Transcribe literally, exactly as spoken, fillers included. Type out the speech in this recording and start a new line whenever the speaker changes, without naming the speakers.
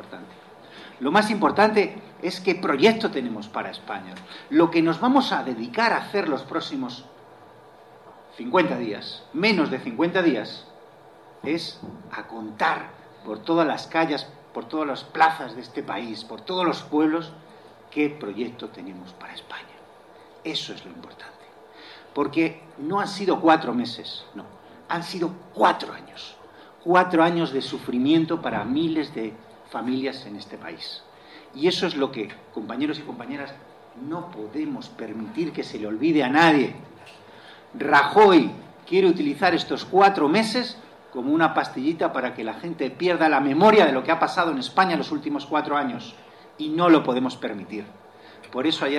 importante. Lo más importante es qué proyecto tenemos para España. Lo que nos vamos a dedicar a hacer los próximos cincuenta días, menos de cincuenta días, es a contar por todas las calles, por todas las plazas de este país, por todos los pueblos, qué proyecto tenemos para España. Eso es lo importante. Porque no han sido cuatro meses, no, han sido cuatro años. Cuatro años de sufrimiento para miles de familias en este país. Y eso es lo que, compañeros y compañeras, no podemos permitir que se le olvide a nadie. Rajoy quiere utilizar estos cuatro meses como una pastillita para que la gente pierda la memoria de lo que ha pasado en España en los últimos cuatro años. Y no lo podemos permitir. Por eso ayer